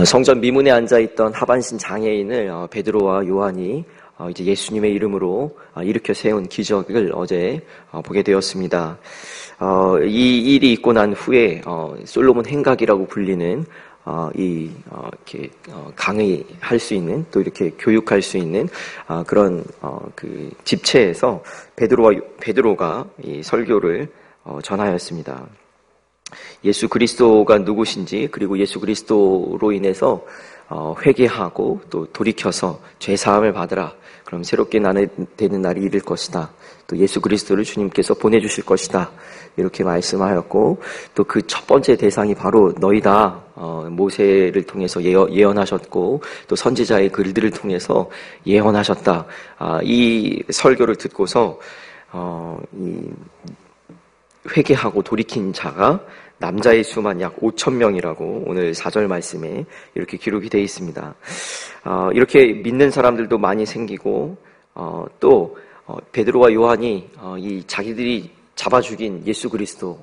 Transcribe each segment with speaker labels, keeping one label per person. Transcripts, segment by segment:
Speaker 1: 성전 미문에 앉아있던 하반신 장애인을 베드로와 요한이 이제 예수님의 이름으로 일으켜 세운 기적을 어제 보게 되었습니다. 이 일이 있고 난 후에 솔로몬 행각이라고 불리는 이렇게 강의할 수 있는, 또 이렇게 교육할 수 있는 그런 그 집체에서 베드로가 이 설교를 전하였습니다. 예수 그리스도가 누구신지, 그리고 예수 그리스도로 인해서 회개하고 또 돌이켜서 죄 사함을 받으라. 그럼 새롭게 되는 날이 이를 것이다. 또 예수 그리스도를 주님께서 보내주실 것이다. 이렇게 말씀하였고, 또 그 첫 번째 대상이 바로 너희다. 모세를 통해서 예언하셨고, 또 선지자의 글들을 통해서 예언하셨다. 이 설교를 듣고서 이 회개하고 돌이킨 자가 남자의 수만 약 5,000명이라고 오늘 4절 말씀에 이렇게 기록이 되어 있습니다. 이렇게 믿는 사람들도 많이 생기고, 또 베드로와 요한이 이 자기들이 잡아 죽인 예수 그리스도,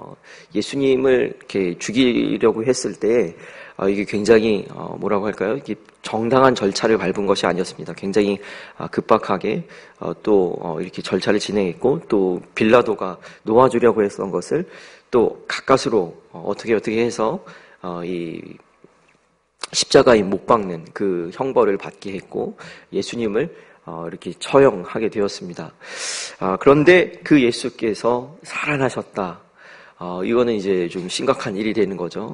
Speaker 1: 예수님을 이렇게 죽이려고 했을 때 이게 굉장히 뭐라고 할까요? 이게 정당한 절차를 밟은 것이 아니었습니다. 굉장히 급박하게 또 이렇게 절차를 진행했고, 또 빌라도가 놓아주려고 했던 것을 또 가까스로 어떻게 해서 이 십자가에 못 박는 그 형벌을 받게 했고, 예수님을 이렇게 처형하게 되었습니다. 그런데 그 예수께서 살아나셨다. 이거는 이제 좀 심각한 일이 되는 거죠.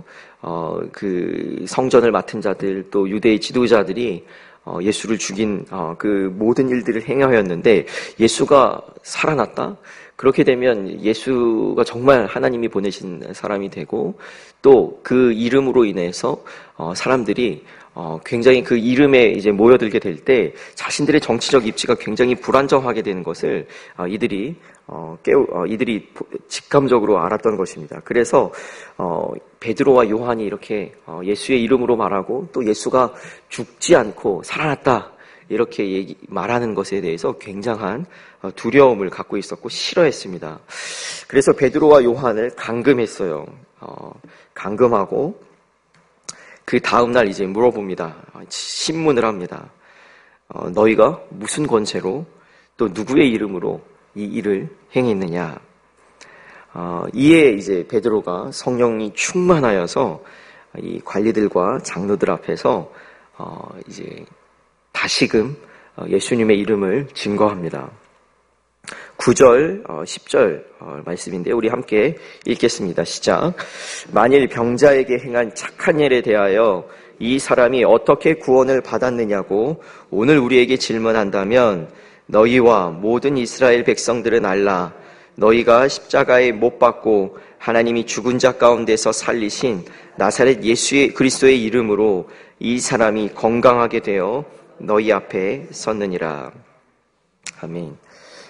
Speaker 1: 그 성전을 맡은 자들, 또 유대의 지도자들이 예수를 죽인 그 모든 일들을 행하였는데 예수가 살아났다? 그렇게 되면 예수가 정말 하나님이 보내신 사람이 되고, 또 그 이름으로 인해서 사람들이 굉장히 그 이름에 이제 모여들게 될 때 자신들의 정치적 입지가 굉장히 불안정하게 되는 것을 이들이 직감적으로 알았던 것입니다. 그래서 베드로와 요한이 이렇게 예수의 이름으로 말하고, 또 예수가 죽지 않고 살아났다 이렇게 말하는 것에 대해서 굉장한 두려움을 갖고 있었고 싫어했습니다. 그래서 베드로와 요한을 감금했어요. 감금하고 그 다음날 이제 물어봅니다. 신문을 합니다. 너희가 무슨 권세로 또 누구의 이름으로 이 일을 행했느냐. 이에 이제 베드로가 성령이 충만하여서 이 관리들과 장로들 앞에서 이제 다시금 예수님의 이름을 증거합니다. 9절, 10절 말씀인데요. 우리 함께 읽겠습니다. 시작. 만일 병자에게 행한 착한 일에 대하여 이 사람이 어떻게 구원을 받았느냐고 오늘 우리에게 질문한다면 너희와 모든 이스라엘 백성들은 알라. 너희가 십자가에 못 박고 하나님이 죽은 자 가운데서 살리신 나사렛 예수 그리스도의 이름으로 이 사람이 건강하게 되어 너희 앞에 섰느니라. 아멘.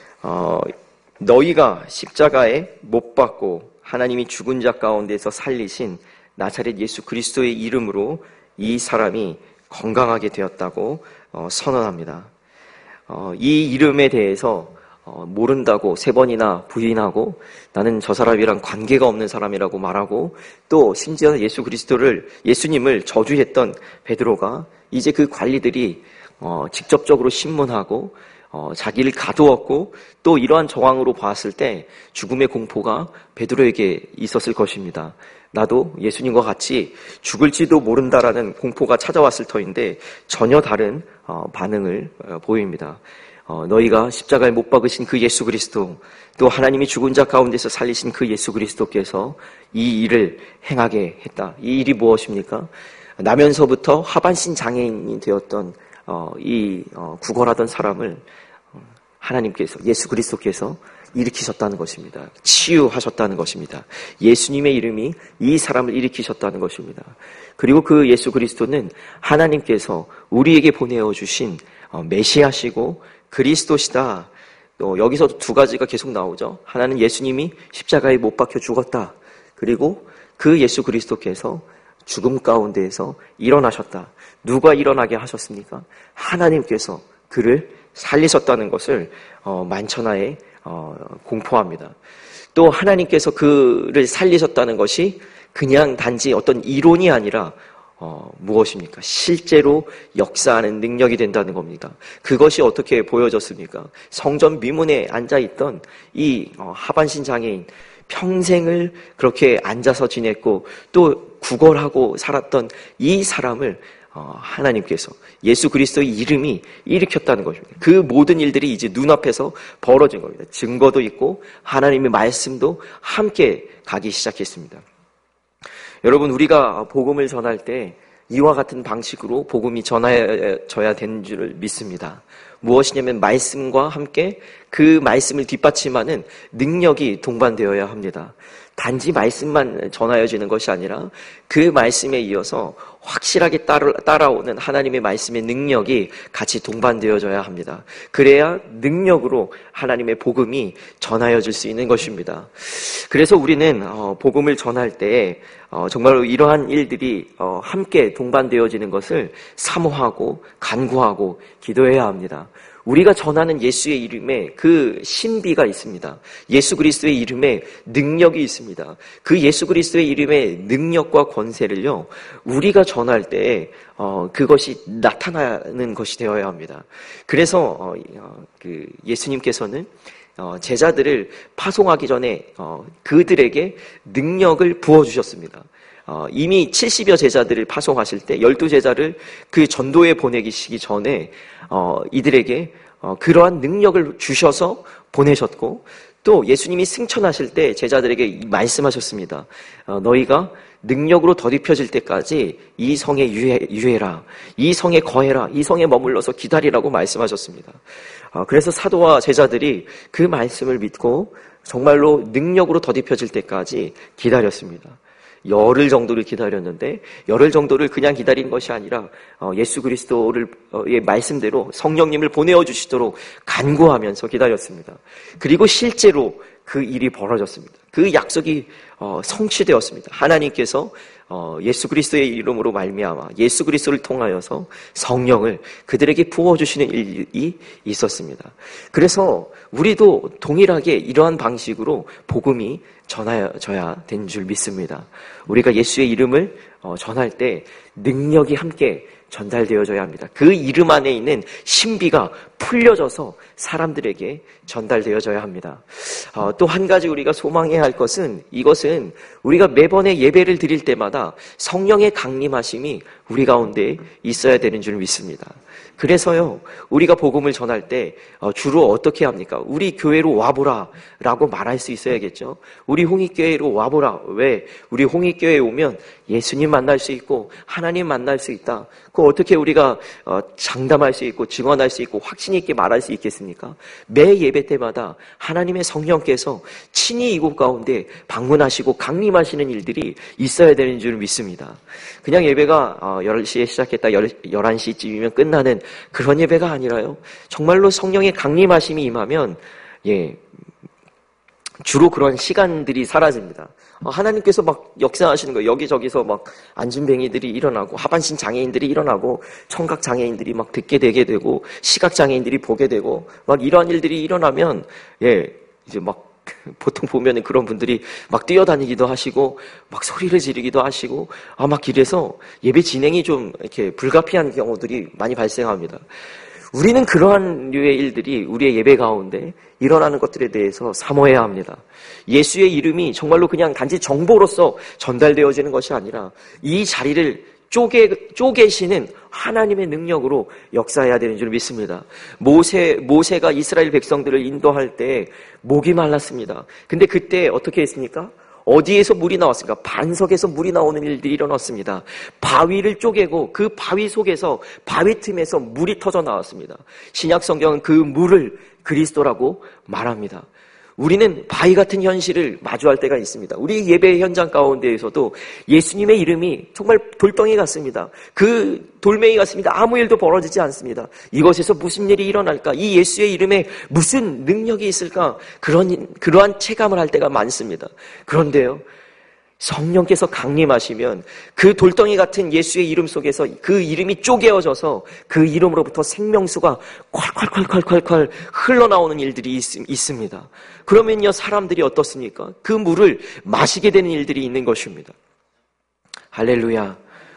Speaker 1: 너희가 십자가에 못 박고 하나님이 죽은 자 가운데서 살리신 나사렛 예수 그리스도의 이름으로 이 사람이 건강하게 되었다고 선언합니다. 이 이름에 대해서 모른다고 3번이나 부인하고, 나는 저 사람이랑 관계가 없는 사람이라고 말하고, 또 심지어 예수님을 저주했던 베드로가 이제 그 관리들이 직접적으로 신문하고 자기를 가두었고, 또 이러한 정황으로 봤을 때 죽음의 공포가 베드로에게 있었을 것입니다. 나도 예수님과 같이 죽을지도 모른다라는 공포가 찾아왔을 터인데 전혀 다른 반응을 보입니다. 너희가 십자가에 못 박으신 그 예수 그리스도, 또 하나님이 죽은 자 가운데서 살리신 그 예수 그리스도께서 이 일을 행하게 했다. 이 일이 무엇입니까? 나면서부터 하반신 장애인이 되었던 이 구걸하던 사람을 하나님께서, 예수 그리스도께서 일으키셨다는 것입니다. 치유하셨다는 것입니다. 예수님의 이름이 이 사람을 일으키셨다는 것입니다. 그리고 그 예수 그리스도는 하나님께서 우리에게 보내어 주신 메시아시고 그리스도시다. 또 여기서 2가지가 계속 나오죠. 하나는 예수님이 십자가에 못 박혀 죽었다. 그리고 그 예수 그리스도께서 죽음 가운데에서 일어나셨다. 누가 일어나게 하셨습니까? 하나님께서 그를 살리셨다는 것을 만천하에 공포합니다. 또 하나님께서 그를 살리셨다는 것이 그냥 단지 어떤 이론이 아니라 무엇입니까? 실제로 역사하는 능력이 된다는 겁니다. 그것이 어떻게 보여졌습니까? 성전 미문에 앉아있던 이 하반신 장애인, 평생을 그렇게 앉아서 지냈고 또 구걸하고 살았던 이 사람을 하나님께서 예수 그리스도의 이름이 일으켰다는 것입니다. 그 모든 일들이 이제 눈앞에서 벌어진 겁니다. 증거도 있고 하나님의 말씀도 함께 가기 시작했습니다. 여러분, 우리가 복음을 전할 때 이와 같은 방식으로 복음이 전해져야 되는 줄 믿습니다. 무엇이냐면 말씀과 함께 그 말씀을 뒷받침하는 능력이 동반되어야 합니다. 단지 말씀만 전하여지는 것이 아니라 그 말씀에 이어서 확실하게 따라오는 하나님의 말씀의 능력이 같이 동반되어져야 합니다. 그래야 능력으로 하나님의 복음이 전하여질 수 있는 것입니다. 그래서 우리는 복음을 전할 때 정말로 이러한 일들이 함께 동반되어지는 것을 사모하고 간구하고 기도해야 합니다. 우리가 전하는 예수의 이름에 그 신비가 있습니다. 예수 그리스도의 이름에 능력이 있습니다. 그 예수 그리스도의 이름의 능력과 권세를요, 우리가 전할 때 그것이 나타나는 것이 되어야 합니다. 그래서 그 예수님께서는 제자들을 파송하기 전에 그들에게 능력을 부어주셨습니다. 이미 70여 제자들을 파송하실 때 12제자를 그 전도에 보내시기 전에 이들에게 그러한 능력을 주셔서 보내셨고, 또 예수님이 승천하실 때 제자들에게 말씀하셨습니다. 너희가 능력으로 덧입혀질 때까지 이 성에 유해라, 이 성에 거해라, 이 성에 머물러서 기다리라고 말씀하셨습니다. 그래서 사도와 제자들이 그 말씀을 믿고 정말로 능력으로 덧입혀질 때까지 기다렸습니다. 열흘 정도를 기다렸는데, 열흘 정도를 그냥 기다린 것이 아니라 예수 그리스도의 말씀대로 성령님을 보내어 주시도록 간구하면서 기다렸습니다. 그리고 실제로 그 일이 벌어졌습니다. 그 약속이 성취되었습니다. 하나님께서 예수 그리스도의 이름으로 말미암아 예수 그리스도를 통하여서 성령을 그들에게 부어주시는 일이 있었습니다. 그래서 우리도 동일하게 이러한 방식으로 복음이 전하여져야 되는 줄 믿습니다. 우리가 예수의 이름을 전할 때 능력이 함께 전달되어져야 합니다. 그 이름 안에 있는 신비가 풀려져서 사람들에게 전달되어져야 합니다. 또 한 가지 우리가 소망해야 할 것은, 이것은 우리가 매번의 예배를 드릴 때마다 성령의 강림하심이 우리 가운데 있어야 되는 줄 믿습니다. 그래서요, 우리가 복음을 전할 때 주로 어떻게 합니까? 우리 교회로 와보라 라고 말할 수 있어야겠죠. 우리 홍익교회로 와보라. 왜? 우리 홍익교회에 오면 예수님 만날 수 있고 하나님 만날 수 있다. 그거 어떻게 우리가 장담할 수 있고 증언할 수 있고 확신 있게 말할 수 있겠습니까? 매 예배 때마다 하나님의 성령께서 친히 이곳 가운데 방문하시고 강림하시는 일들이 있어야 되는 줄 믿습니다. 그냥 예배가 10시에 시작했다 11시쯤이면 끝나는 그런 예배가 아니라요, 정말로 성령의 강림하심이 임하면 주로 그런 시간들이 사라집니다. 하나님께서 막 역사하시는 거예요. 여기저기서 막 안진뱅이들이 일어나고 하반신 장애인들이 일어나고 청각 장애인들이 막 듣게 되게 되고 시각 장애인들이 보게 되고 막 이러한 일들이 일어나면 이제 막 보통 보면은 그런 분들이 막 뛰어다니기도 하시고 막 소리를 지르기도 하시고 막 이래서 예배 진행이 좀 이렇게 불가피한 경우들이 많이 발생합니다. 우리는 그러한 류의 일들이 우리의 예배 가운데 일어나는 것들에 대해서 사모해야 합니다. 예수의 이름이 정말로 그냥 단지 정보로서 전달되어지는 것이 아니라 이 자리를 쪼개시는 하나님의 능력으로 역사해야 되는 줄 믿습니다. 모세가 이스라엘 백성들을 인도할 때 목이 말랐습니다. 근데 그때 어떻게 했습니까? 어디에서 물이 나왔습니까? 반석에서 물이 나오는 일들이 일어났습니다. 바위를 쪼개고 그 바위 속에서, 바위 틈에서 물이 터져 나왔습니다. 신약 성경은 그 물을 그리스도라고 말합니다. 우리는 바위 같은 현실을 마주할 때가 있습니다. 우리 예배 현장 가운데에서도 예수님의 이름이 정말 돌덩이 같습니다. 그 돌멩이 같습니다. 아무 일도 벌어지지 않습니다. 이것에서 무슨 일이 일어날까? 이 예수의 이름에 무슨 능력이 있을까? 그러한 체감을 할 때가 많습니다. 그런데요, 성령께서 강림하시면 그 돌덩이 같은 예수의 이름 속에서 그 이름이 쪼개어져서 그 이름으로부터 생명수가 콸콸콸콸콸콸 흘러나오는 일들이 있습니다. 그러면요, 사람들이 어떻습니까? 그 물을 마시게 되는 일들이 있는 것입니다. 할렐루야.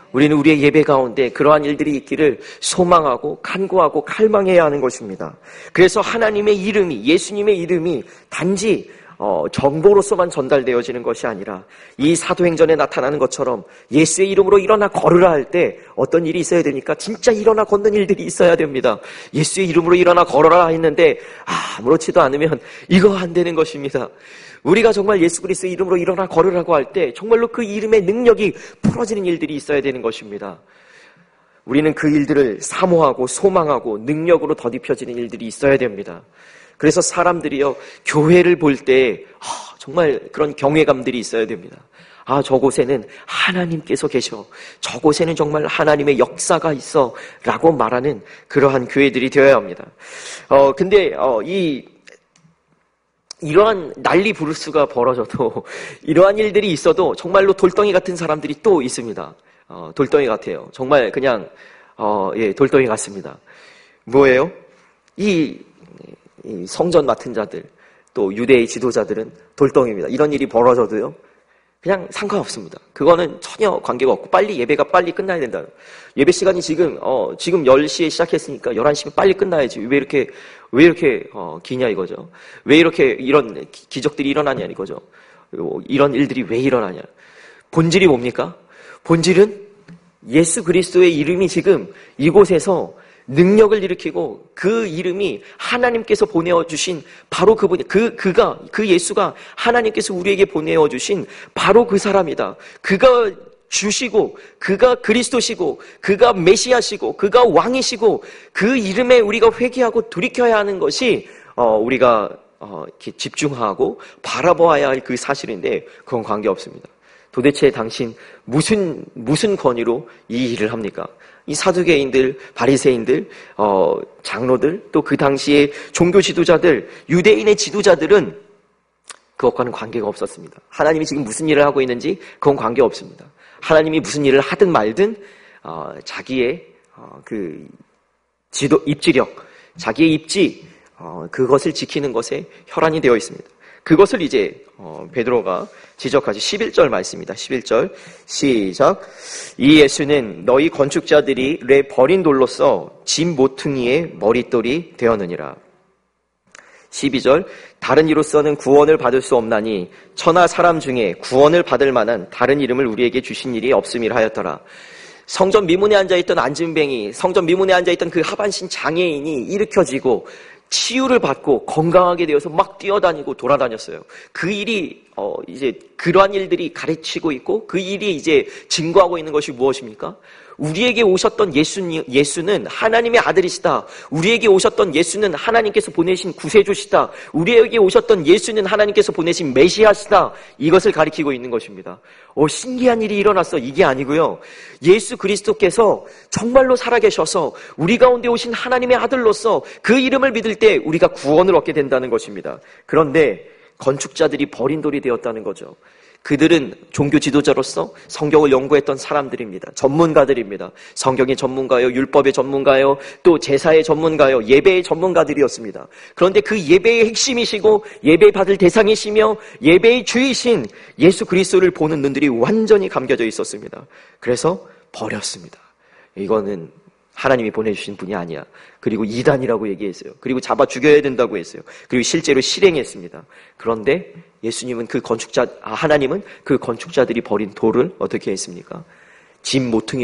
Speaker 1: 우리는 우리의 예배 가운데 그러한 일들이 있기를 소망하고 간구하고 갈망해야 하는 것입니다. 그래서 하나님의 이름이, 예수님의 이름이 단지 정보로서만 전달되어지는 것이 아니라 이 사도행전에 나타나는 것처럼 예수의 이름으로 일어나 걸으라 할 때 어떤 일이 있어야 되니까 진짜 일어나 걷는 일들이 있어야 됩니다. 예수의 이름으로 일어나 걸어라 했는데 아무렇지도 않으면 이거 안 되는 것입니다. 우리가 정말 예수 그리스도의 이름으로 일어나 걸으라고 할 때 정말로 그 이름의 능력이 풀어지는 일들이 있어야 되는 것입니다. 우리는 그 일들을 사모하고 소망하고 능력으로 더딥혀지는 일들이 있어야 됩니다. 그래서 사람들이요, 교회를 볼 때 정말 그런 경외감들이 있어야 됩니다. 저곳에는 하나님께서 계셔. 저곳에는 정말 하나님의 역사가 있어. 라고 말하는 그러한 교회들이 되어야 합니다. 근데 이러한 난리 부르스가 벌어져도 이러한 일들이 있어도 정말로 돌덩이 같은 사람들이 또 있습니다. 돌덩이 같아요. 정말 그냥 돌덩이 같습니다. 뭐예요? 이 성전 맡은 자들, 또 유대의 지도자들은 돌덩이입니다. 이런 일이 벌어져도요, 그냥 상관없습니다. 그거는 전혀 관계가 없고 빨리 예배가 빨리 끝나야 된다. 예배 시간이 지금 10시에 시작했으니까 11시면 빨리 끝나야지. 왜 이렇게 기냐 이거죠. 왜 이렇게 이런 기적들이 일어나냐 이거죠. 이런 일들이 왜 일어나냐. 본질이 뭡니까? 본질은 예수 그리스도의 이름이 지금 이곳에서 능력을 일으키고 그 이름이 하나님께서 보내어 주신 바로 그분이 그 예수가 하나님께서 우리에게 보내어 주신 바로 그 사람이다. 그가 주시고 그가 그리스도시고 그가 메시아시고 그가 왕이시고 그 이름에 우리가 회개하고 돌이켜야 하는 것이 우리가 이렇게 집중하고 바라보아야 할 그 사실인데 그건 관계없습니다. 도대체 당신 무슨 권위로 이 일을 합니까? 이 사두개인들, 바리새인들, 장로들, 또 그 당시의 종교 지도자들, 유대인의 지도자들은 그것과는 관계가 없었습니다. 하나님이 지금 무슨 일을 하고 있는지 그건 관계없습니다. 하나님이 무슨 일을 하든 말든 자기의 그 입지력, 자기의 입지, 그것을 지키는 것에 혈안이 되어 있습니다. 그것을 이제 베드로가 지적하지. 11절 말씀입니다. 11절 시작. 이 예수는 너희 건축자들이 버린 돌로서 집 모퉁이의 머릿돌이 되었느니라. 12절 다른 이로서는 구원을 받을 수 없나니 천하 사람 중에 구원을 받을 만한 다른 이름을 우리에게 주신 일이 없음이라 하였더라. 성전 미문에 앉아있던 안진뱅이, 성전 미문에 앉아있던 그 하반신 장애인이 일으켜지고 치유를 받고 건강하게 되어서 막 뛰어다니고 돌아다녔어요. 그 일이 이제 그러한 일들이 가르치고 있고 그 일이 이제 증거하고 있는 것이 무엇입니까? 우리에게 오셨던 예수는 하나님의 아들이시다. 우리에게 오셨던 예수는 하나님께서 보내신 구세주시다. 우리에게 오셨던 예수는 하나님께서 보내신 메시아시다. 이것을 가리키고 있는 것입니다. 신기한 일이 일어났어. 이게 아니고요. 예수 그리스도께서 정말로 살아계셔서 우리 가운데 오신 하나님의 아들로서 그 이름을 믿을 때 우리가 구원을 얻게 된다는 것입니다. 그런데 건축자들이 버린 돌이 되었다는 거죠. 그들은 종교 지도자로서 성경을 연구했던 사람들입니다. 전문가들입니다. 성경의 전문가요, 율법의 전문가요, 또 제사의 전문가요, 예배의 전문가들이었습니다. 그런데 그 예배의 핵심이시고 예배 받을 대상이시며 예배의 주이신 예수 그리스도를 보는 눈들이 완전히 감겨져 있었습니다. 그래서 버렸습니다. 이거는 하나님이 보내주신 분이 아니야. 그리고 이단이라고 얘기했어요. 그리고 잡아 죽여야 된다고 했어요. 그리고 실제로 실행했습니다. 그런데 예수님은 하나님은 그 건축자들이 버린 돌을 어떻게 했습니까? 집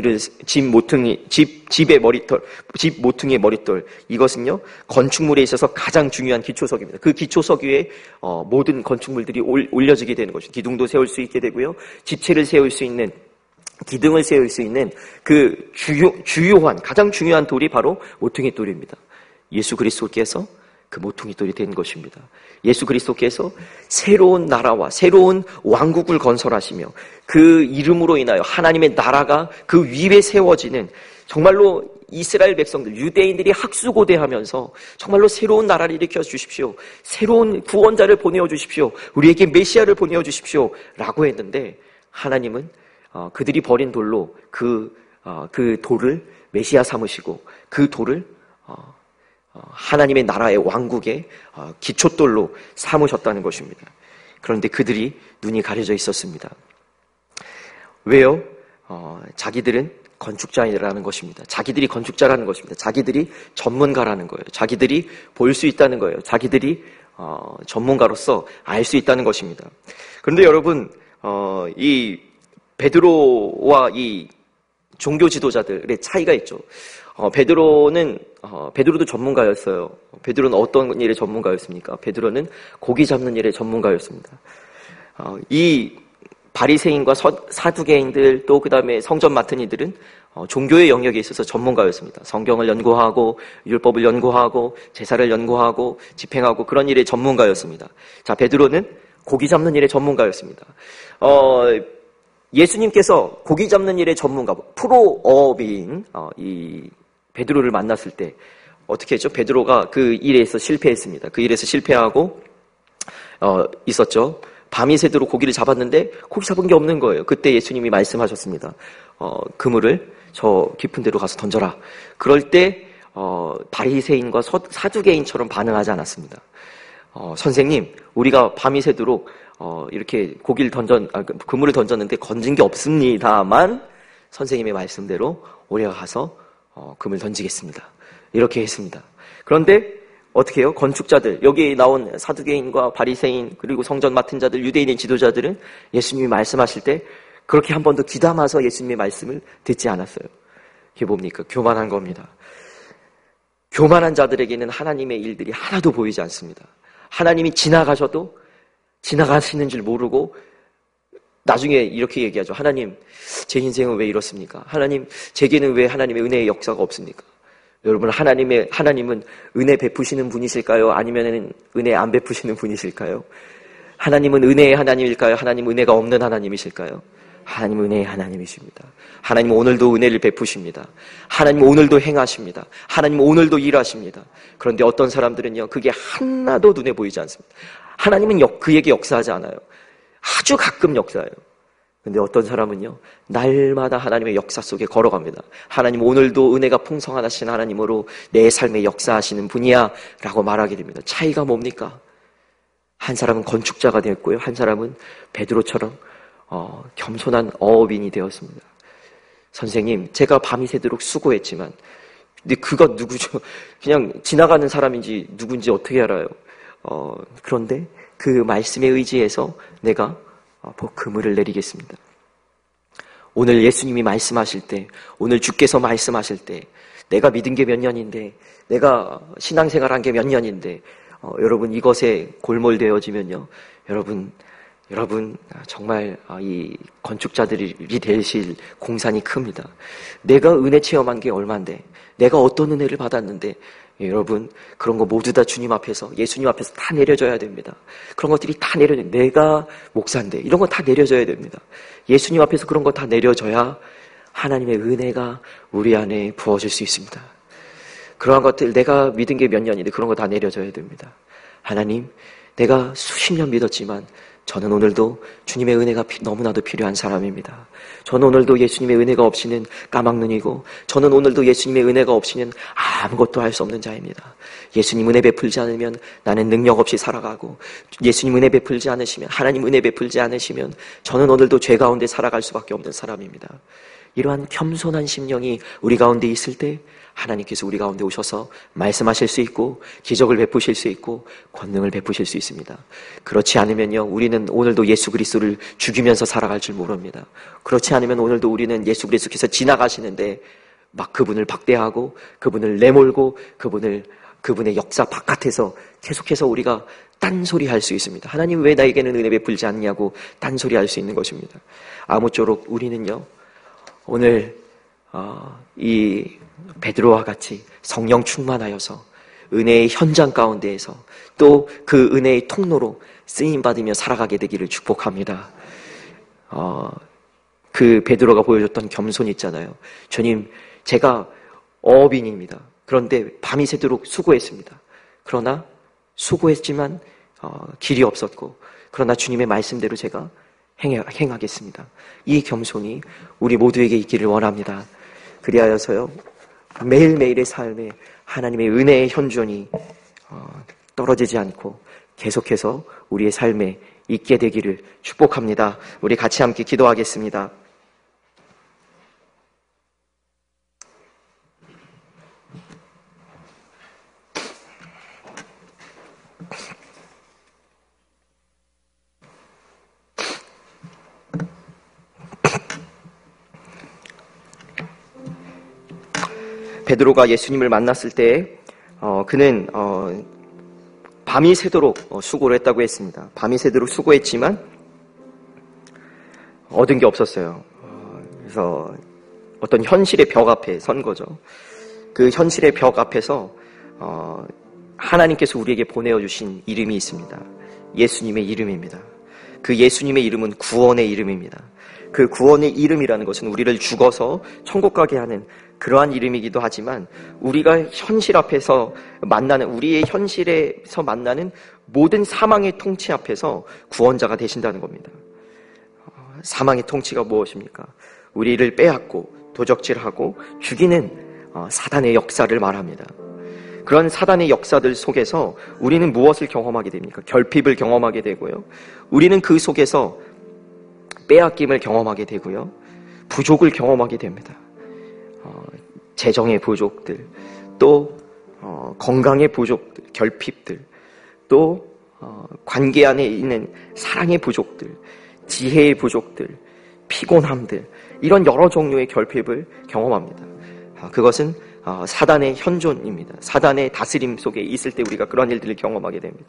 Speaker 1: 모퉁이의 머릿돌. 이것은요, 건축물에 있어서 가장 중요한 기초석입니다. 그 기초석 위에 모든 건축물들이 올려지게 되는 것이죠. 기둥도 세울 수 있게 되고요. 지체를 세울 수 있는, 기둥을 세울 수 있는 그 주요한, 가장 중요한 돌이 바로 모퉁이 돌입니다. 예수 그리스도께서 그 모퉁이 돌이 된 것입니다. 예수 그리스도께서 새로운 나라와 새로운 왕국을 건설하시며 그 이름으로 인하여 하나님의 나라가 그 위에 세워지는, 정말로 이스라엘 백성들, 유대인들이 학수고대하면서 정말로 새로운 나라를 일으켜 주십시오. 새로운 구원자를 보내어 주십시오. 우리에게 메시아를 보내어 주십시오. 라고 했는데 하나님은 그들이 버린 돌로 그 돌을 메시아 삼으시고 그 돌을 하나님의 나라의 왕국의 기초돌로 삼으셨다는 것입니다. 그런데 그들이 눈이 가려져 있었습니다. 왜요? 자기들은 건축자라는 것입니다. 자기들이 건축자라는 것입니다. 자기들이 전문가라는 거예요. 자기들이 볼 수 있다는 거예요. 자기들이 전문가로서 알 수 있다는 것입니다. 그런데 여러분, 이 베드로와 이 종교 지도자들의 차이가 있죠. 베드로도 전문가였어요. 베드로는 어떤 일의 전문가였습니까? 베드로는 고기 잡는 일의 전문가였습니다. 이 바리새인과 사두개인들 또 그다음에 성전 맡은 이들은 종교의 영역에 있어서 전문가였습니다. 성경을 연구하고 율법을 연구하고 제사를 연구하고 집행하고 그런 일의 전문가였습니다. 자, 베드로는 고기 잡는 일의 전문가였습니다. 예수님께서 고기 잡는 일의 전문가, 프로어비인 이 베드로를 만났을 때 어떻게 했죠? 베드로가 그 일에서 실패했습니다. 그 일에서 실패하고 있었죠. 밤이 새도록 고기를 잡았는데 고기 잡은 게 없는 거예요. 그때 예수님이 말씀하셨습니다. 그물을 저 깊은 데로 가서 던져라. 그럴 때 바리새인과 사두개인처럼 반응하지 않았습니다. 선생님, 우리가 밤이 새도록 이렇게 그물을 던졌는데 건진 게 없습니다만 선생님의 말씀대로 우리가 가서 금을 던지겠습니다. 이렇게 했습니다. 그런데 어떻게 해요? 건축자들, 여기 나온 사두개인과 바리새인 그리고 성전 맡은 자들, 유대인의 지도자들은 예수님이 말씀하실 때 그렇게 한 번도 귀담아서 예수님의 말씀을 듣지 않았어요. 이게 뭡니까? 교만한 겁니다. 교만한 자들에게는 하나님의 일들이 하나도 보이지 않습니다. 하나님이 지나가셔도 지나가시는 줄 모르고 나중에 이렇게 얘기하죠. 하나님, 제 인생은 왜 이렇습니까? 하나님, 제게는 왜 하나님의 은혜의 역사가 없습니까? 여러분, 하나님은 은혜 베푸시는 분이실까요? 아니면 은혜 안 베푸시는 분이실까요? 하나님은 은혜의 하나님일까요? 하나님은 은혜가 없는 하나님이실까요? 하나님은 은혜의 하나님이십니다. 하나님은 오늘도 은혜를 베푸십니다. 하나님은 오늘도 행하십니다. 하나님은 오늘도 일하십니다. 그런데 어떤 사람들은요, 그게 하나도 눈에 보이지 않습니다. 하나님은 그에게 역사하지 않아요. 아주 가끔 역사해요. 근데 어떤 사람은요, 날마다 하나님의 역사 속에 걸어갑니다. 하나님 오늘도 은혜가 풍성하신 하나님으로 내 삶에 역사하시는 분이야 라고 말하게 됩니다. 차이가 뭡니까? 한 사람은 건축자가 되었고요, 한 사람은 베드로처럼 겸손한 어업인이 되었습니다. 선생님, 제가 밤이 새도록 수고했지만, 근데 그가 누구죠? 그냥 지나가는 사람인지 누군지 어떻게 알아요? 그런데 그 말씀에 의지해서 내가 그물을 내리겠습니다. 오늘 예수님이 말씀하실 때, 오늘 주께서 말씀하실 때, 내가 믿은 게 몇 년인데, 내가 신앙생활한 게 몇 년인데, 여러분 이것에 골몰되어지면요, 여러분 정말 이 건축자들이 되실 공산이 큽니다. 내가 은혜 체험한 게 얼만데, 내가 어떤 은혜를 받았는데, 여러분 그런 거 모두 다 주님 앞에서, 예수님 앞에서 다 내려져야 됩니다. 그런 것들이 다 내가 목사인데 이런 거 다 내려져야 됩니다. 예수님 앞에서 그런 거 다 내려져야 하나님의 은혜가 우리 안에 부어질 수 있습니다. 그러한 것들, 내가 믿은 게 몇 년인데 그런 거 다 내려져야 됩니다. 하나님, 내가 수십 년 믿었지만 저는 오늘도 주님의 은혜가 너무나도 필요한 사람입니다. 저는 오늘도 예수님의 은혜가 없이는 까막눈이고, 저는 오늘도 예수님의 은혜가 없이는 아무것도 할 수 없는 자입니다. 예수님 은혜 베풀지 않으면 나는 능력 없이 살아가고, 예수님 은혜 베풀지 않으시면, 하나님 은혜 베풀지 않으시면 저는 오늘도 죄 가운데 살아갈 수밖에 없는 사람입니다. 이러한 겸손한 심령이 우리 가운데 있을 때 하나님께서 우리 가운데 오셔서 말씀하실 수 있고, 기적을 베푸실 수 있고, 권능을 베푸실 수 있습니다. 그렇지 않으면요, 우리는 오늘도 예수 그리스도를 죽이면서 살아갈 줄 모릅니다. 그렇지 않으면 오늘도 우리는 예수 그리스도께서 지나가시는데 막 그분을 박대하고, 그분을 내몰고, 그분의 역사 바깥에서 계속해서 우리가 딴소리 할 수 있습니다. 하나님 왜 나에게는 은혜 베풀지 않냐고 딴소리 할 수 있는 것입니다. 아무쪼록 우리는요, 오늘 이 베드로와 같이 성령 충만하여서 은혜의 현장 가운데에서 또 그 은혜의 통로로 쓰임받으며 살아가게 되기를 축복합니다. 그 베드로가 보여줬던 겸손 있잖아요. 주님, 제가 어업인입니다. 그런데 밤이 새도록 수고했습니다. 그러나 수고했지만 길이 없었고, 그러나 주님의 말씀대로 제가 행하겠습니다. 이 겸손이 우리 모두에게 있기를 원합니다. 그리하여서요, 매일매일의 삶에 하나님의 은혜의 현존이 떨어지지 않고 계속해서 우리의 삶에 있게 되기를 축복합니다. 우리 같이 함께 기도하겠습니다. 베드로가 예수님을 만났을 때 그는 밤이 새도록 수고를 했다고 했습니다. 밤이 새도록 수고했지만 얻은 게 없었어요. 그래서 어떤 현실의 벽 앞에 선 거죠. 그 현실의 벽 앞에서 하나님께서 우리에게 보내어주신 이름이 있습니다. 예수님의 이름입니다. 그 예수님의 이름은 구원의 이름입니다. 그 구원의 이름이라는 것은 우리를 죽어서 천국 가게 하는 그러한 이름이기도 하지만 우리가 현실 앞에서 만나는, 우리의 현실에서 만나는 모든 사망의 통치 앞에서 구원자가 되신다는 겁니다. 사망의 통치가 무엇입니까? 우리를 빼앗고 도적질하고 죽이는 사단의 역사를 말합니다. 그런 사단의 역사들 속에서 우리는 무엇을 경험하게 됩니까? 결핍을 경험하게 되고요. 우리는 그 속에서 빼앗김을 경험하게 되고요. 부족을 경험하게 됩니다. 재정의 부족들, 또 건강의 부족들, 결핍들, 또 관계 안에 있는 사랑의 부족들, 지혜의 부족들, 피곤함들, 이런 여러 종류의 결핍을 경험합니다. 그것은 사단의 현존입니다. 사단의 다스림 속에 있을 때 우리가 그런 일들을 경험하게 됩니다.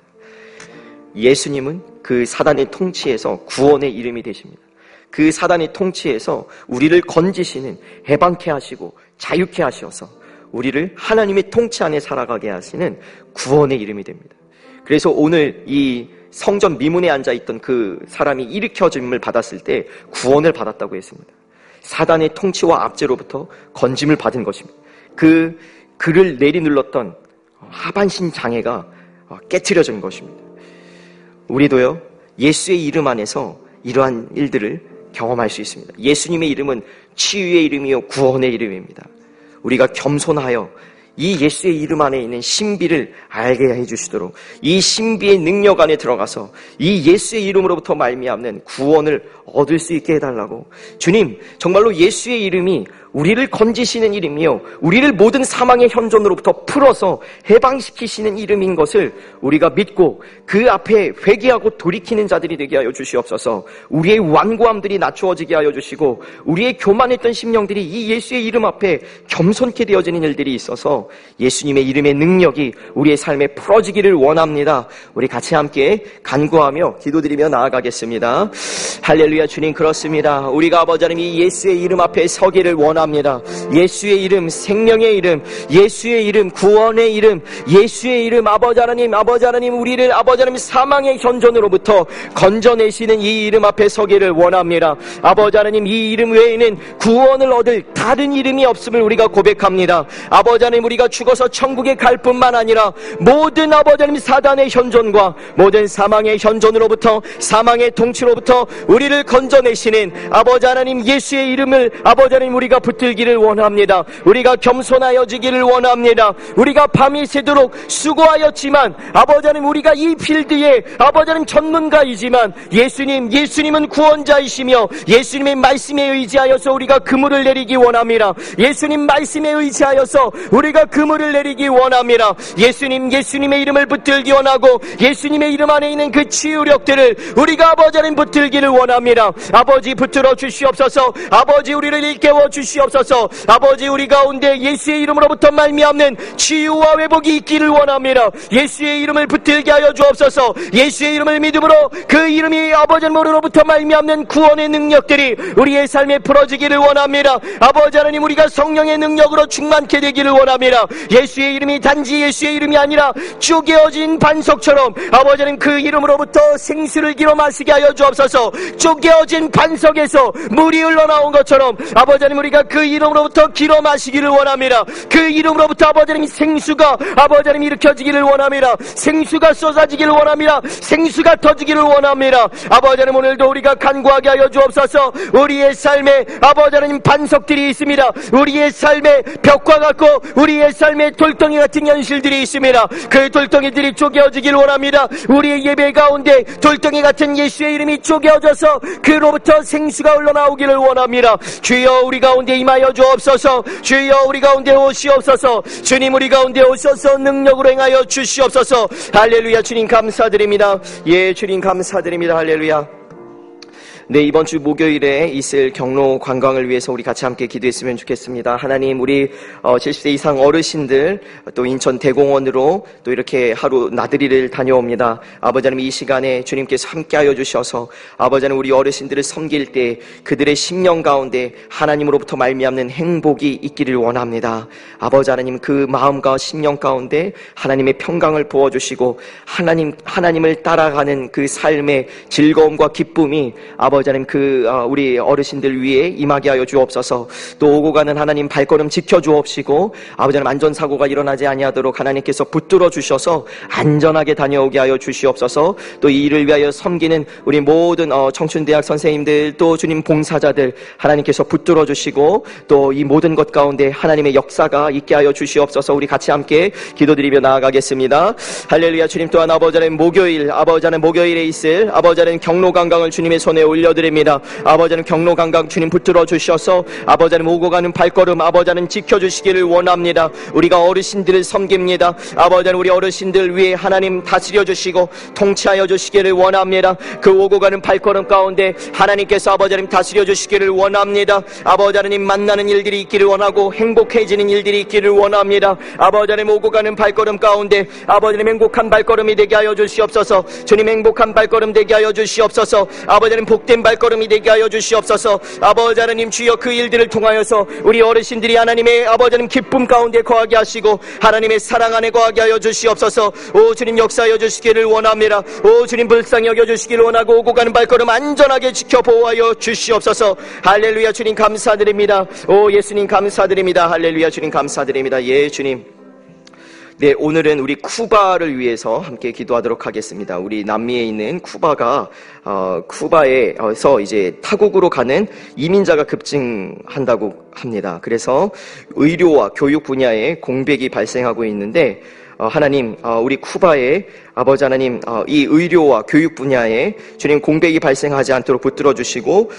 Speaker 1: 예수님은 그 사단의 통치에서 구원의 이름이 되십니다. 그 사단의 통치에서 우리를 건지시는, 해방케 하시고 자유케 하셔서 우리를 하나님의 통치 안에 살아가게 하시는 구원의 이름이 됩니다. 그래서 오늘 이 성전 미문에 앉아있던 그 사람이 일으켜짐을 받았을 때 구원을 받았다고 했습니다. 사단의 통치와 압제로부터 건짐을 받은 것입니다. 그를 내리눌렀던 하반신 장애가 깨트려진 것입니다. 우리도요, 예수의 이름 안에서 이러한 일들을 경험할 수 있습니다. 예수님의 이름은 치유의 이름이요 구원의 이름입니다. 우리가 겸손하여 이 예수의 이름 안에 있는 신비를 알게 해주시도록, 이 신비의 능력 안에 들어가서 이 예수의 이름으로부터 말미암는 구원을 얻을 수 있게 해달라고. 주님, 정말로 예수의 이름이 우리를 건지시는 이름이요, 우리를 모든 사망의 현존으로부터 풀어서 해방시키시는 이름인 것을 우리가 믿고 그 앞에 회개하고 돌이키는 자들이 되게 하여 주시옵소서. 우리의 완고함들이 낮추어지게 하여 주시고 우리의 교만했던 심령들이 이 예수의 이름 앞에 겸손케 되어지는 일들이 있어서 예수님의 이름의 능력이 우리의 삶에 풀어지기를 원합니다. 우리 같이 함께 간구하며 기도드리며 나아가겠습니다. 할렐루야. 주님, 그렇습니다. 우리가 아버지 하나님 이 예수의 이름 앞에 서기를 원합니다. 예수의 이름, 생명의 이름, 예수의 이름, 구원의 이름, 예수의 이름, 아버지 하나님 우리를 아버지 하나님 사망의 현존으로부터 건져내시는 이 이름 앞에 서기를 원합니다. 아버지 하나님, 이 이름 외에는 구원을 얻을 다른 이름이 없음을 우리가 고백합니다. 아버지 하나님, 우리가 죽어서 천국에 갈 뿐만 아니라 모든 아버지 하나님 사단의 현존과 모든 사망의 현존으로부터, 사망의 통치로부터 우리를 건져내시는 아버지 하나님 예수의 이름을 아버지 하나님 우리가 붙들기를 원합니다. 우리가 겸손하여지기를 원합니다. 우리가 밤이 새도록 수고하였지만 아버지 하나님 우리가 이 필드에 아버지 하나님 전문가이지만 예수님은 구원자이시며 예수님의 말씀에 의지하여서 우리가 그물을 내리기 원합니다. 예수님 말씀에 의지하여서 우리가 그물을 내리기 원합니다. 예수님의 이름을 붙들기 원하고 예수님의 이름 안에 있는 그 치유력들을 우리가 아버지 하나님 붙들기를 원합니다. 아버지 붙들어 주시옵소서. 아버지 우리를 일깨워 주시옵소서. 아버지 우리 가운데 예수의 이름으로부터 말미암는 치유와 회복이 있기를 원합니다. 예수의 이름을 붙들게 하여 주옵소서. 예수의 이름을 믿음으로 그 이름이 아버지 하나님으로부터 말미암는 구원의 능력들이 우리의 삶에 풀어지기를 원합니다. 아버지 하나님 우리가 성령의 능력으로 충만케 되기를 원합니다. 예수의 이름이 단지 예수의 이름이 아니라 쪼개어진 반석처럼 아버지 하나님 그 이름으로부터 생수를 길어 마시게 하여 주옵소서. 쪼개어진 반석에서 물이 흘러나온 것처럼 아버지 하나님 우리가 그 이름으로부터 길어 마시기를 원합니다. 그 이름으로부터 아버지 하나님 생수가 아버지 하나님 일으켜지기를 원합니다. 생수가 쏟아지기를 원합니다. 생수가 터지기를 원합니다. 아버지 하나님 오늘도 우리가 간구하게 하여 주옵소서. 우리의 삶에 아버지 하나님 반석들이 있습니다. 우리의 삶에 벽과 같고 우리의 삶에 돌덩이 같은 현실들이 있습니다. 그 돌덩이들이 쪼개어지기를 원합니다. 우리의 예배 가운데 돌덩이 같은 예수의 이름이 쪼개어져서 그로부터 생수가 흘러나오기를 원합니다. 주여 우리 가운데 임하여 주옵소서. 주여 우리 가운데 오시옵소서. 주님 우리 가운데 오셔서 능력으로 행하여 주시옵소서. 할렐루야. 주님 감사드립니다. 예, 주님 감사드립니다. 할렐루야. 네, 이번 주 목요일에 있을 경로 관광을 위해서 우리 같이 함께 기도했으면 좋겠습니다. 하나님, 우리 70세 이상 어르신들 또 인천 대공원으로 또 이렇게 하루 나들이를 다녀옵니다. 아버지 하나님, 이 시간에 주님께서 함께하여 주셔서 아버지 하나님, 우리 어르신들을 섬길 때 그들의 심령 가운데 하나님으로부터 말미암는 행복이 있기를 원합니다. 아버지 하나님, 그 마음과 심령 가운데 하나님의 평강을 부어주시고 하나님을 따라가는 그 삶의 즐거움과 기쁨이 아버지 하나님 우리 어르신들 위에 임하게 하여 주옵소서. 또 오고 가는 하나님 발걸음 지켜 주옵시고 아버지 하나님 안전사고가 일어나지 아니하도록 하나님께서 붙들어 주셔서 안전하게 다녀오게 하여 주시옵소서. 또 이 일을 위하여 섬기는 우리 모든 청춘대학 선생님들 또 주님 봉사자들 하나님께서 붙들어 주시고 또 이 모든 것 가운데 하나님의 역사가 있게 하여 주시옵소서. 우리 같이 함께 기도드리며 나아가겠습니다. 할렐루야. 주님, 또한 아버지 하나님 목요일에 있을 아버지 하나님 경로 관광을 주님의 손에 올려드립니다. 아버지 하나님 경로 관광 주님 붙들어 주셔서 아버지 하나님 오고 가는 발걸음 아버지 하나님 지켜주시기를 원합니다. 우리가 어르신들을 섬깁니다. 아버지 하나님 우리 어르신들 위해 하나님 다스려 주시고 통치하여 주시기를 원합니다. 그 오고 가는 발걸음 가운데 하나님께서 아버지 하나님 다스려 주시기를 원합니다. 아버지 하나님 만나는 일들이 있기를 원하고 행복해지는 일들이 있기를 원합니다. 아버지 하나님 오고 가는 발걸음 가운데 아버지 하나님 행복한 발걸음이 되게 하여 주시옵소서. 주님 행복한 발걸음 되게 하여 주시옵소서. 아버지 하나님 복된 발걸음이 되게 하여 주시옵소서. 아버지 하나님 주여 그 일들을 통하여서 우리 어르신들이 하나님의 아버지 하나님 기쁨 가운데 거하게 하시고 하나님의 사랑 안에 거하게 하여 주시옵소서. 오 주님 역사하여 주시기를 원합니다. 오 주님 불쌍히 여겨 주시기를 원하고 오고 가는 발걸음 안전하게 지켜 보호하여 주시옵소서. 할렐루야. 주님 감사드립니다. 오 예수님 감사드립니다. 할렐루야. 주님 감사드립니다. 예 주님. 네, 오늘은 우리 쿠바를 위해서 함께 기도하도록 하겠습니다. 우리 남미에 있는 쿠바가 쿠바에서 이제 타국으로 가는 이민자가 급증한다고 합니다. 그래서 의료와 교육 분야에 공백이 발생하고 있는데 하나님, 우리 쿠바에 아버지 하나님, 이 의료와 교육 분야에 주님 공백이 발생하지 않도록 붙들어 주시고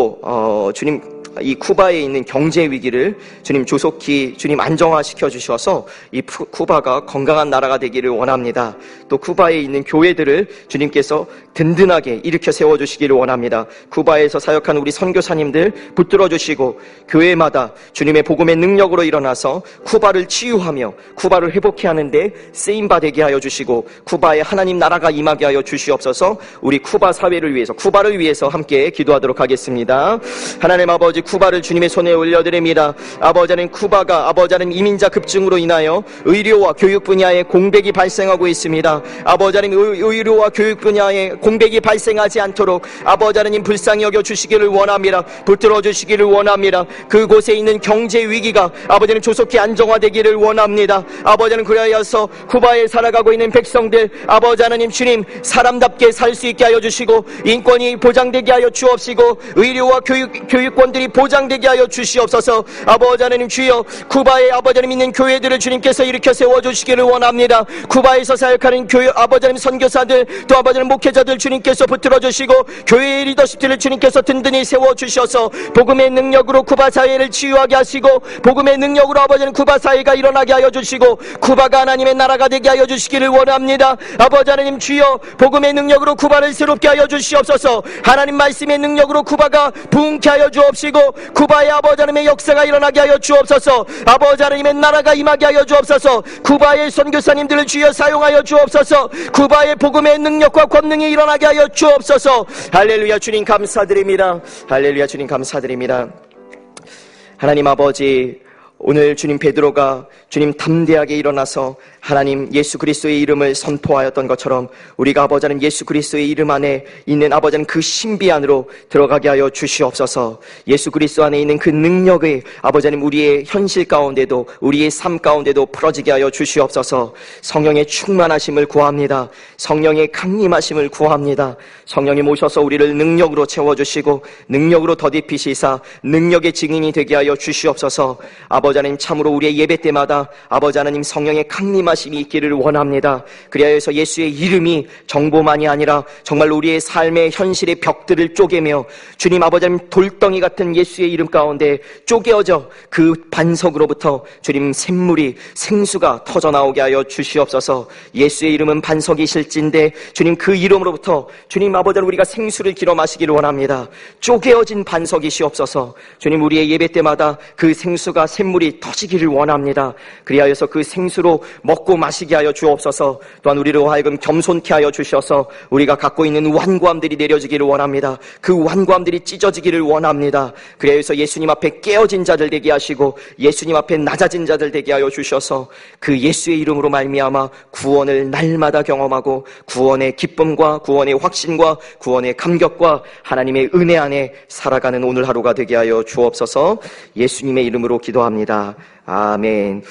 Speaker 1: 또 주님 이 쿠바에 있는 경제 위기를 주님 조속히 주님 안정화시켜 주셔서 이 쿠바가 건강한 나라가 되기를 원합니다. 또 쿠바에 있는 교회들을 주님께서 든든하게 일으켜 세워주시기를 원합니다. 쿠바에서 사역하는 우리 선교사님들 붙들어 주시고 교회마다 주님의 복음의 능력으로 일어나서 쿠바를 치유하며 쿠바를 회복해 하는데 쓰임바 되게 하여 주시고 쿠바에 하나님 나라가 임하게 하여 주시옵소서. 우리 쿠바 사회를 위해서 쿠바를 위해서 함께 기도하도록 하겠습니다. 하나님 아버지 쿠바를 주님의 손에 올려드립니다. 아버지 하나님 쿠바가 아버지 하나님 이민자 급증으로 인하여 의료와 교육 분야에 공백이 발생하고 있습니다. 아버지 하나님 의료와 교육 분야에 공백이 발생하지 않도록 아버지 하나님 불쌍히 여겨 주시기를 원합니다. 붙들어 주시기를 원합니다. 그곳에 있는 경제 위기가 아버지 하나님 조속히 안정화되기를 원합니다. 아버지 하나님 그리하여서 쿠바에 살아가고 있는 백성들 아버지 하나님 주님 사람답게 살 수 있게 하여 주시고 인권이 보장되게 하여 주옵시고 의료와 교육권들이 보장되게 하여 주시옵소서. 아버지 하나님 주여 쿠바에 아버지 하나님 있는 교회들을 주님께서 일으켜 세워주시기를 원합니다. 쿠바에서 사역하는 아버지 하나님 선교사들 또 아버지 하나님 목회자들 주님께서 붙들어 주시고 교회의 리더십들을 주님께서 든든히 세워주셔서 복음의 능력으로 쿠바 사회를 치유하게 하시고 복음의 능력으로 아버지 하나님 쿠바 사회가 일어나게 하여 주시고 쿠바가 하나님의 나라가 되게 하여 주시기를 원합니다. 아버지 하나님 주여 복음의 능력으로 쿠바를 새롭게 하여 주시옵소서. 하나님 말씀의 능력으로 쿠바가 부흥케 하여 주옵시고 쿠바의 아버지 하나님의 역사가 일어나게 하여 주옵소서. 아버지 하나님의 나라가 임하게 하여 주옵소서. 쿠바의 선교사님들을 주여 사용하여 주옵소서. 쿠바의 복음의 능력과 권능이 일어나게 하여 주옵소서. 할렐루야. 주님 감사드립니다. 할렐루야. 주님 감사드립니다. 하나님 아버지 오늘 주님 베드로가 주님 담대하게 일어나서 하나님 예수 그리스도의 이름을 선포하였던 것처럼 우리가 아버지 하나님 예수 그리스도의 이름 안에 있는 아버지 하나님 그 신비 안으로 들어가게 하여 주시옵소서. 예수 그리스도 안에 있는 그 능력의 아버지 하나님 우리의 현실 가운데도 우리의 삶 가운데도 풀어지게 하여 주시옵소서. 성령의 충만하심을 구합니다. 성령의 강림하심을 구합니다. 성령님 오셔서 우리를 능력으로 채워주시고 능력으로 더딥히시사 능력의 증인이 되게 하여 주시옵소서. 아버지 하나님 참으로 우리의 예배 때마다 아버지 하나님 성령의 강림하심을 임하심이 있기를 원합니다. 그리하여서 예수의 이름이 정보만이 아니라 정말 우리의 삶의 현실의 벽들을 쪼개며 주님 아버지 하나님 돌덩이 같은 예수의 이름 가운데 쪼개어져 그 반석으로부터 주님 샘물이 생수가 터져나오게 하여 주시옵소서. 예수의 이름은 반석이실진데 주님 그 이름으로부터 주님 아버지 하나님 우리가 생수를 길어 마시기를 원합니다. 쪼개어진 반석이시옵소서. 주님 우리의 예배 때마다 그 생수가 샘물이 터지기를 원합니다. 그리하여서 그 생수로 먹고 마시게 하여 주옵소서. 또한 우리로 하여금 겸손케 하여 주셔서 우리가 갖고 있는 완고함들이 내려지기를 원합니다. 그 완고함들이 찢어지기를 원합니다. 그래서 예수님 앞에 깨어진 자들 되게 하시고 예수님 앞에 낮아진 자들 되게 하여 주셔서 그 예수의 이름으로 말미암아 구원을 날마다 경험하고 구원의 기쁨과 구원의 확신과 구원의 감격과 하나님의 은혜 안에 살아가는 오늘 하루가 되게 하여 주옵소서. 예수님의 이름으로 기도합니다. 아멘.